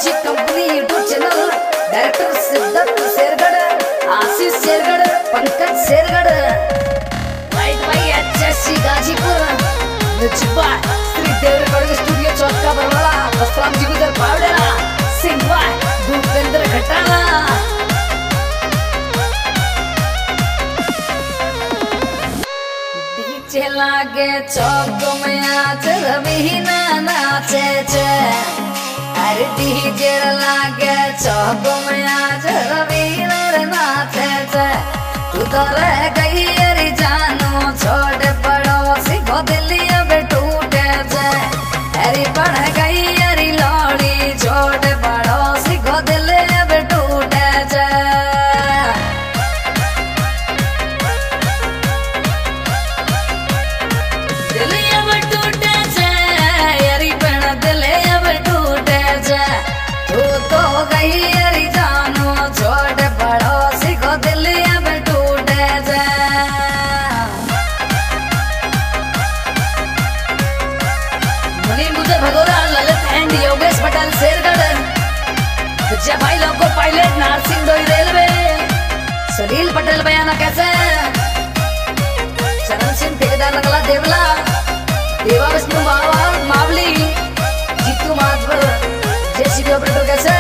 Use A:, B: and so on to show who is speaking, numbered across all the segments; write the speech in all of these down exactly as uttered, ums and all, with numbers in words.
A: Music company YouTube channel, director Siddharth Shergarh, Ashish Shergarh, Pankaj Shergarh, वाइट भाई HSC Ghazipur, music Shri Dev recording studio Chauka Barwada, Basram ji Gujar Pawdera, सिंगवा भूपेंद्र खटाना। डीजे लागे चौक में आज रवीना नाचे छे, अरे डीजे लागे चौक में आज रवीना नाचे छे। तू तो रह गई अरे जानू छोड़ पड़ोसी को दिलिया पे टूटे छे, अरे बढ़ गई अरे लौड़ी छोड़ पड़ोसी को दिलिया पे टूटे छे। दिलिया पे टूटे छे अरे बहन दिलिया पे टूटे छे। तू तो गई अरे जानू छोड़ पड़ोसी को दिलिया पे टूटे छे। मनी मुझे भगोरा ललित एंड योगेश पटेल शेरगढ़, विजय भाई लोगो पायलट नारसिंह दोई रेलवे, सलील पटेल बयाना कैसे, चरण सिंह ठेकेदार नगला देवला, देवा विष्णु मावा मावली, जीतू माधवर जेसीबी ऑपरेटर कैसे।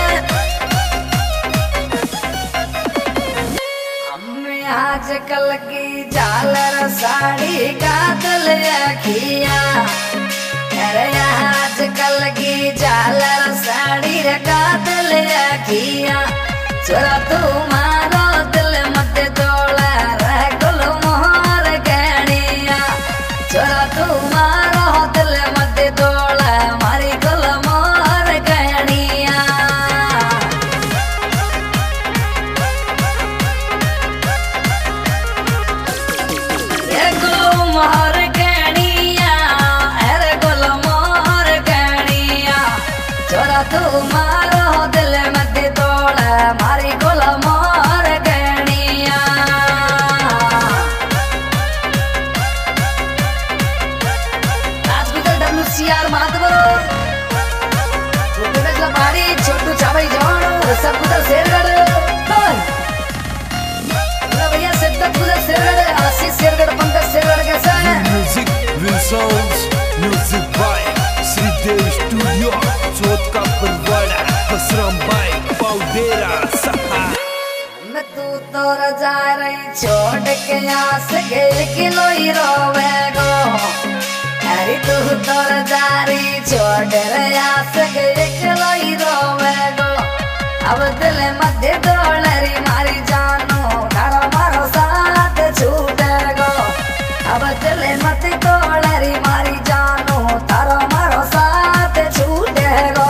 A: हमें आजकल की झालर साड़ी का दिल अखिया, अरे आजकल की झालर साड़ी का दिल अखिया। चोरा तुम्हारो दिल मत तोड़ा रह गुल मोहर गहनिया, चोरा तुम्हारो दिल मत तोड़ा मारी गुल मोहर गहनिया। ये गुल मोहर गहनिया, अरे गुल मोहर गहनिया, चोरा तुम्हारो दिल मत तोड़ा मारी गुल मोहर गहनिया। राजगुजर डब्ल्यूसीआर माधवरो, गोपीगंज पहाड़ी छोटू चावई जवान, ऋषभ गुजर शेरगढ़, भैया सिद्धार्थ गुजर शेरगढ़, आशीष शेरगढ़, पंकज शेरगढ़ कैसा है।
B: Music will sounds, music by Shri Dev studio Chauka Barwada, Basram भाई पावडेरा सहा।
A: मैं तू तो जा रही छोड़ के आस गए किलो ही रोवेगो, अरे तू तो जा रही छोड़ रे आस गए किलो ही रोवेगो। अब दिल मध्य दौड़री मारी जानू तारो मारो साथ छूटेगो, अब दिल मत दौड़री मारी जानू तारो मारो साथ छूटेगो।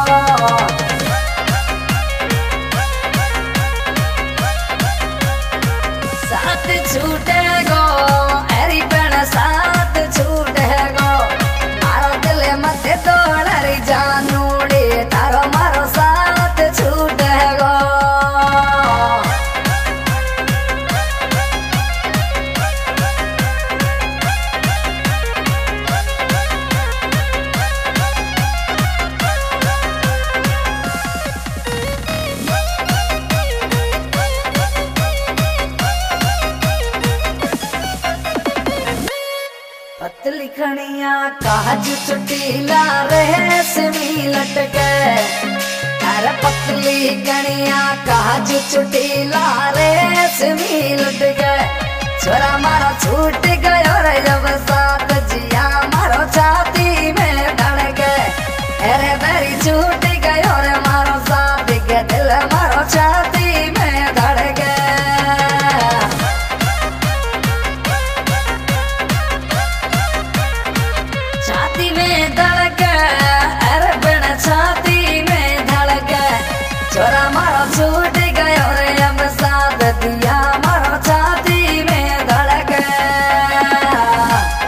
A: साथ छूटेगो अरे बहन साथ छूटेगो, मारो दिल मत तोड़री जानूड़ी तारो मारो साथ छूटेगो। पतली खनिया काज चुटीला रेशमी लटके, अरे पतली खनिया काज चुटीला रेशमी लटके। छोरा मारो छूट गयो रे जब साथ जिया मारो छाती में धड़के, अरे बेरी छूट गयो रे मारो साथ के दिल मारो छाती में धड़के। छाती में धड़के अरे बिन छाती में धड़के, छोरा मारो छूट गयो रे अब साथ दिया मारो छाती में धड़के।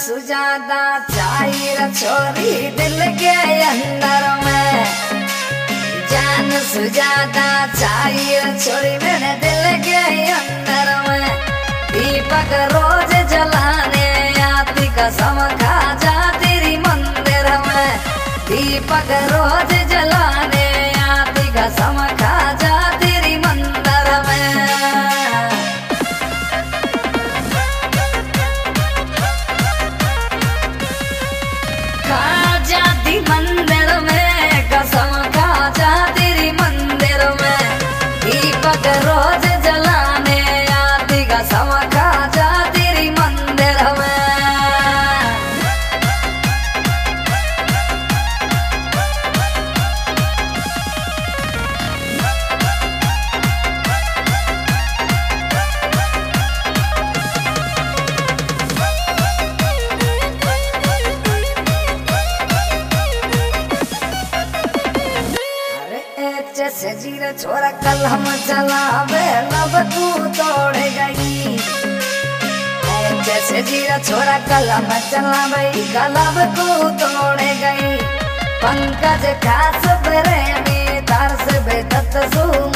A: सुजाता चाहिए छोरी दिल के अंदर में, जान सुजाता चाहिए छोरी मेरे दिल के अंदर में। दीपक रोज जलाने आती कसम खा जा तेरी मंदिर में, दीपक रोज जलाने आती कसम खा जा तेरी मंदिर में। मंदिर में कसम खा जा तेरी मंदिर में, दीपक रोज जलाने आती कसम खा जा तेरी मंदिर में। जैसे जीरा छोरा कलम चलावे लब तू तोड़ गई, जैसे जीरा छोरा कलम चलावे कलब तू तोड़ गई। पंकज खास प्रेमी तार से बेदत सू